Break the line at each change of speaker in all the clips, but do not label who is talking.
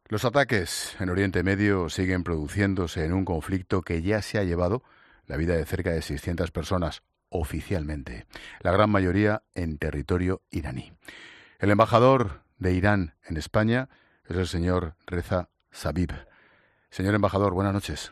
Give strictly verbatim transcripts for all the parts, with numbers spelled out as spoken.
Los ataques en Oriente Medio siguen produciéndose en un conflicto que ya se ha llevado la vida de cerca de seiscientas personas, oficialmente, la gran mayoría en territorio iraní. El embajador de Irán en España es el señor Reza Sabib. Señor embajador, buenas noches.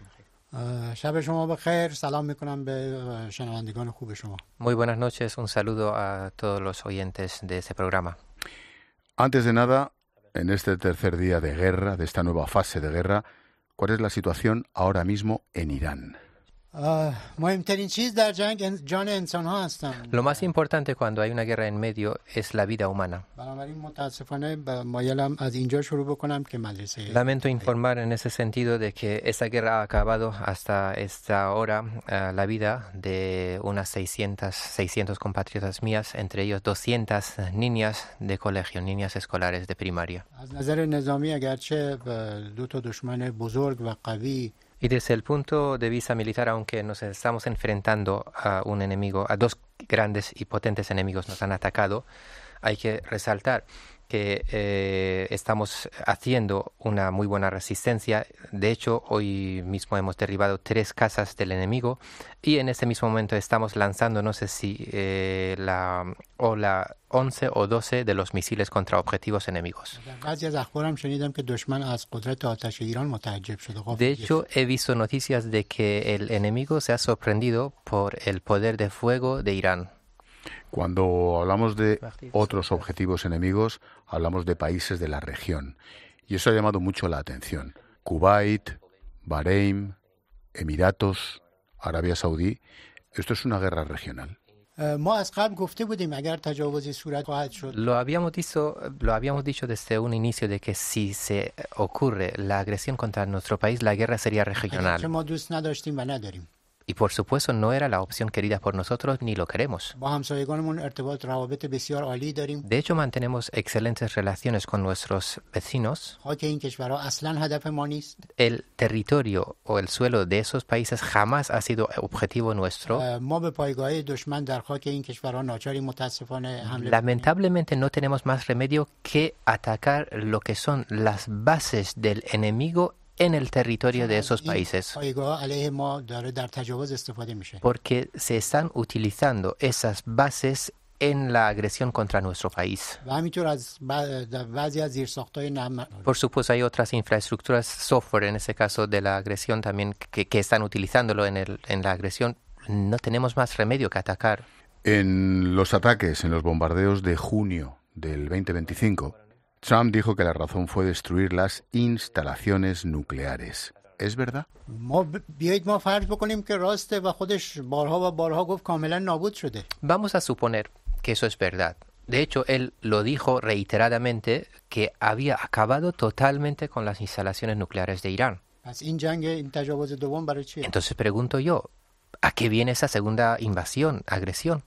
Muy buenas noches, un saludo a todos los oyentes de este programa.
Antes de nada, en este tercer día de guerra, de esta nueva fase de guerra, ¿cuál es la situación ahora mismo en Irán?
Lo más importante cuando hay una guerra en medio es la vida humana. Lamento informar en ese sentido de que esta guerra ha acabado hasta esta hora uh, la vida de unas seiscientas, seiscientos compatriotas mías, entre ellos doscientas niñas de colegio, niñas escolares de primaria. Y desde el punto de vista militar, aunque nos estamos enfrentando a un enemigo, a dos grandes y potentes enemigos nos han atacado, hay que resaltar que eh, estamos haciendo una muy buena resistencia. De hecho, hoy mismo hemos derribado tres casas del enemigo y en este mismo momento estamos lanzando, no sé si eh, la ola once o doce de los misiles contra objetivos enemigos. De hecho, he visto noticias de que el enemigo se ha sorprendido por el poder de fuego de Irán.
Cuando hablamos de otros objetivos enemigos, hablamos de países de la región. Y eso ha llamado mucho la atención. Kuwait, Bahrein, Emiratos, Arabia Saudí. Esto es una guerra regional.
Lo habíamos dicho, lo habíamos dicho desde un inicio de que si se ocurre la agresión contra nuestro país, la guerra sería regional. Y por supuesto no era la opción querida por nosotros ni lo queremos. De hecho mantenemos excelentes relaciones con nuestros vecinos. El territorio o el suelo de esos países jamás ha sido objetivo nuestro. Lamentablemente no tenemos más remedio que atacar lo que son las bases del enemigo en el territorio de esos países, porque se están utilizando esas bases en la agresión contra nuestro país. Por supuesto, hay otras infraestructuras, software en ese caso de la agresión también, que, que están utilizándolo en, el, en la agresión. No tenemos más remedio que atacar.
En los ataques, en los bombardeos de junio del veinte veinticinco, Trump dijo que la razón fue destruir las instalaciones nucleares. ¿Es verdad?
Vamos a suponer que eso es verdad. De hecho, él lo dijo reiteradamente que había acabado totalmente con las instalaciones nucleares de Irán. Entonces pregunto yo, ¿a qué viene esa segunda invasión, agresión?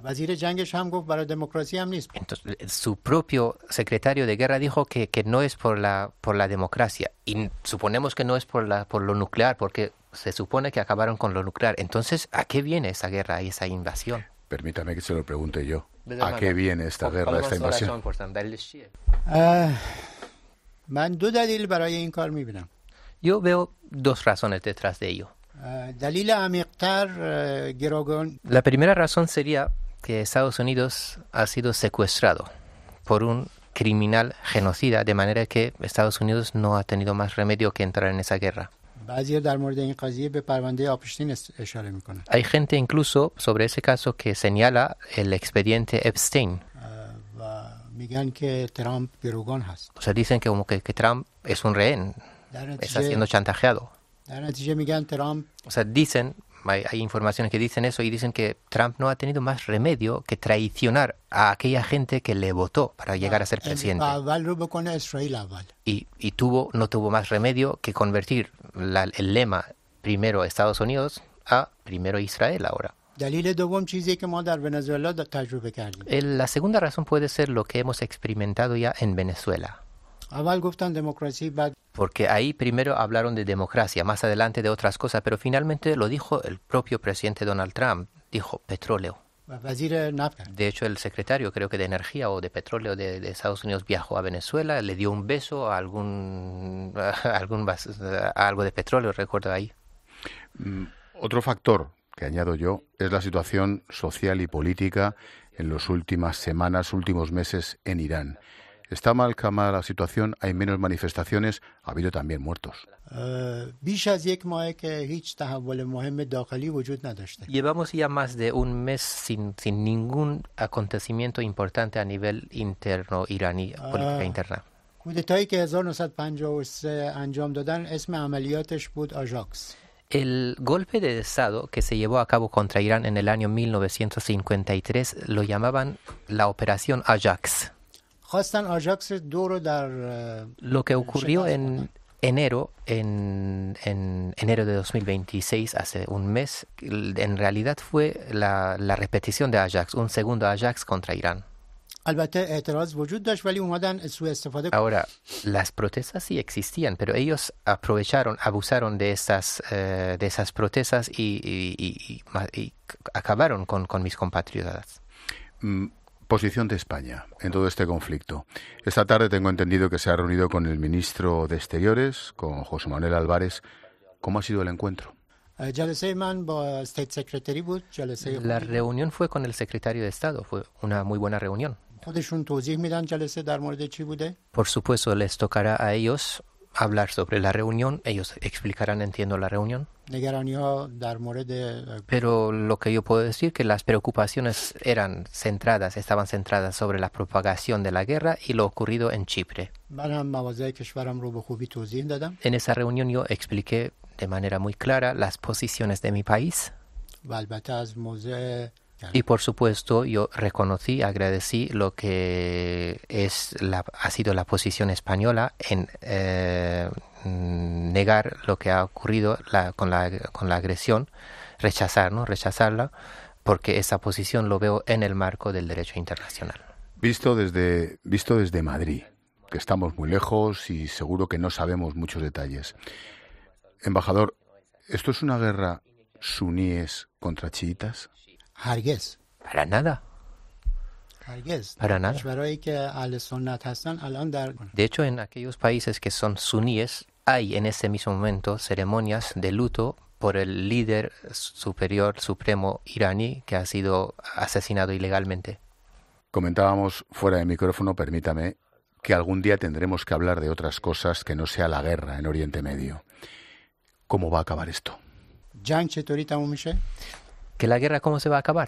Entonces, su propio secretario de guerra dijo que, que no es por la por la democracia y suponemos que no es por la por lo nuclear porque se supone que acabaron con lo nuclear. Entonces, ¿a qué viene esa guerra y esa invasión?
Permítame que se lo pregunte yo. ¿A qué viene esta guerra, esta invasión?
Yo veo dos razones detrás de ello. La primera razón sería que Estados Unidos ha sido secuestrado por un criminal genocida, de manera que Estados Unidos no ha tenido más remedio que entrar en esa guerra. Hay gente incluso sobre ese caso que señala el expediente Epstein. O sea, dicen que como que, que Trump es un rehén, está siendo chantajeado. O sea, dicen, hay, hay informaciones que dicen eso y dicen que Trump no ha tenido más remedio que traicionar a aquella gente que le votó para llegar a ser presidente. Y, y tuvo, no tuvo más remedio que convertir la, el lema primero Estados Unidos a primero Israel ahora. El, la segunda razón puede ser lo que hemos experimentado ya en Venezuela. Porque ahí primero hablaron de democracia, más adelante de otras cosas, pero finalmente lo dijo el propio presidente Donald Trump, dijo petróleo. De hecho, el secretario, creo que de Energía o de Petróleo de, de Estados Unidos, viajó a Venezuela, le dio un beso a algún, a algún a algo de petróleo, recuerdo ahí.
Mm, otro factor que añado yo es la situación social y política en las últimas semanas, últimos meses en Irán. ¿Está mal calmada la situación? ¿Hay menos manifestaciones? Ha habido también muertos.
Llevamos ya más de un mes sin, sin ningún acontecimiento importante a nivel interno iraní, política interna.
کودتایی که هزار و نهصد و پنجاه و سه انجام دادن اسم عملیاتش بود آژاکس.
El golpe de Estado que se llevó a cabo contra Irán en el año mil novecientos cincuenta y tres lo llamaban la Operación Ajax. Lo que ocurrió en enero, en, en enero de dos mil veintiséis, hace un mes, en realidad fue la, la repetición de Ajax, un segundo Ajax contra Irán. Ahora, las protestas sí existían, pero ellos aprovecharon, abusaron de esas, eh, de esas protestas y, y, y, y, y acabaron con, con mis compatriotas.
Mm. Posición de España en todo este conflicto. Esta tarde tengo entendido que se ha reunido con el ministro de Exteriores, con José Manuel Álvarez. ¿Cómo ha sido el encuentro?
La reunión fue con el secretario de Estado. Fue una muy buena reunión. Por supuesto, les tocará a ellos hablar sobre la reunión. Ellos explicarán, entiendo, la reunión. Pero lo que yo puedo decir es que las preocupaciones eran centradas, estaban centradas sobre la propagación de la guerra y lo ocurrido en Chipre. En esa reunión yo expliqué de manera muy clara las posiciones de mi país. Y por supuesto yo reconocí, agradecí lo que es la, ha sido la posición española en eh, negar lo que ha ocurrido la, con, la, con la agresión, rechazar, ¿no? rechazarla, porque esa posición lo veo en el marco del derecho internacional.
Visto desde, visto desde Madrid, que estamos muy lejos y seguro que no sabemos muchos detalles. Embajador, ¿esto es una guerra suníes contra chiitas?
هرگز.
Para nada.
هرگز.
Para nada.
کشورهایی که اهل سنت هستن الان در
De hecho, en aquellos países que son suníes, hay en ese mismo momento ceremonias de luto por el líder superior supremo iraní que ha sido asesinado ilegalmente.
Comentábamos fuera de micrófono, permítame, que algún día tendremos que hablar de otras cosas que no sea la guerra en Oriente Medio. ¿Cómo va a acabar esto?
جنگ چطوری تموم میشه؟
¿Que la guerra cómo se va a acabar?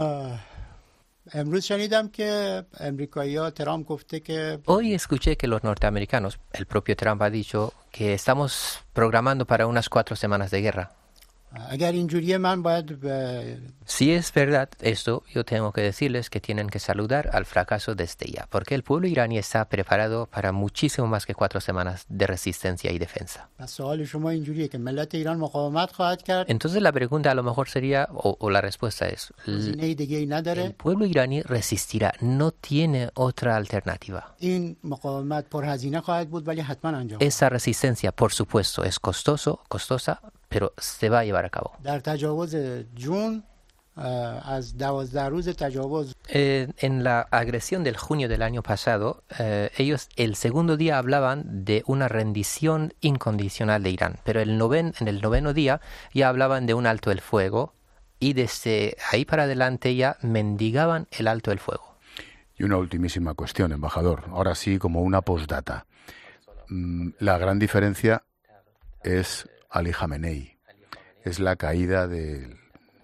امروز شنیدم که امریکایی‌ها ترامپ گفته که
Hoy escuché que los norteamericanos, el propio Trump ha dicho que estamos programando para unas cuatro semanas de guerra.
اگر اینجوریه من باید
Si es verdad esto, yo tengo que decirles que tienen que saludar al fracaso desde ya, porque el pueblo iraní está preparado para muchísimo más que cuatro semanas de resistencia y defensa.
سوال شما اینجوریه که ملت ایران مقاومت خواهد کرد.
Entonces la pregunta a lo mejor sería, o, o la respuesta es,
گزینه دیگه‌ای نداره.
el pueblo iraní resistirá, no tiene otra alternativa.
این مقاومت پرهزینه خواهد بود ولی حتما انجام.
Esa resistencia, por supuesto, es costoso, costosa, pero se va a llevar a cabo.
در تجاوز جون از دوازده روز تجاوز
Eh, en la agresión del junio del año pasado, eh, ellos el segundo día hablaban de una rendición incondicional de Irán, pero el noven, en el noveno día ya hablaban de un alto el fuego y desde ahí para adelante ya mendigaban el alto el fuego.
Y una ultimísima cuestión, embajador, ahora sí como una postdata. Mm, la gran diferencia es Ali Jamenei, es la caída del,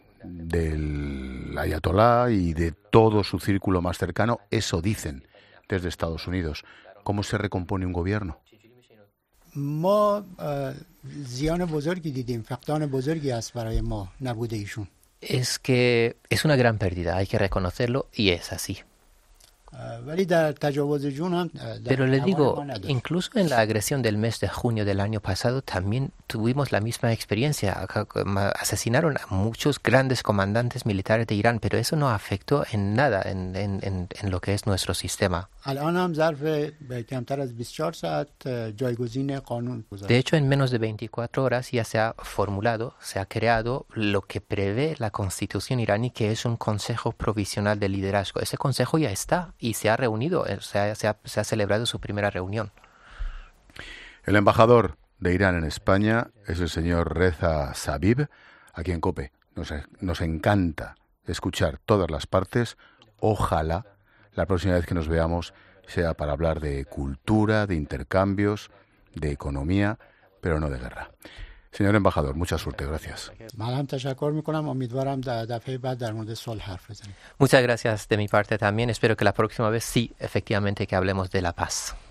del ayatolá y de todo su círculo más cercano, eso dicen desde Estados Unidos. ¿Cómo se recompone un gobierno?
ما زیان بزرگی دیدیم، فقدان بزرگی است برای ما نبوده ایشون.
Es que es una gran pérdida, hay que reconocerlo y es así.
ولی در تجاوز جون هم
Pero le digo, incluso en la agresión del mes de junio del año pasado también tuvimos la misma experiencia. Asesinaron a muchos grandes comandantes militares de Irán, pero eso no afectó en nada en, en, en, en lo que es nuestro sistema
الان هم ظرف کمتر از بیست و چهار ساعت جایگزین قانون گذاشت.
De hecho, en menos de veinticuatro horas ya se ha formulado, se ha creado lo que prevé la constitución iraní, que es un consejo provisional de liderazgo. Ese consejo ya está y se ha reunido, se ha, se ha, se ha celebrado su primera reunión.
El embajador de Irán en España es el señor Reza Sabib, aquí en COPE. Nos, nos encanta escuchar todas las partes. Ojalá la próxima vez que nos veamos sea para hablar de cultura, de intercambios, de economía, pero no de guerra. Señor embajador, mucha suerte, gracias.
Muchas gracias de mi parte también. Espero que la próxima vez sí, efectivamente, que hablemos de la paz.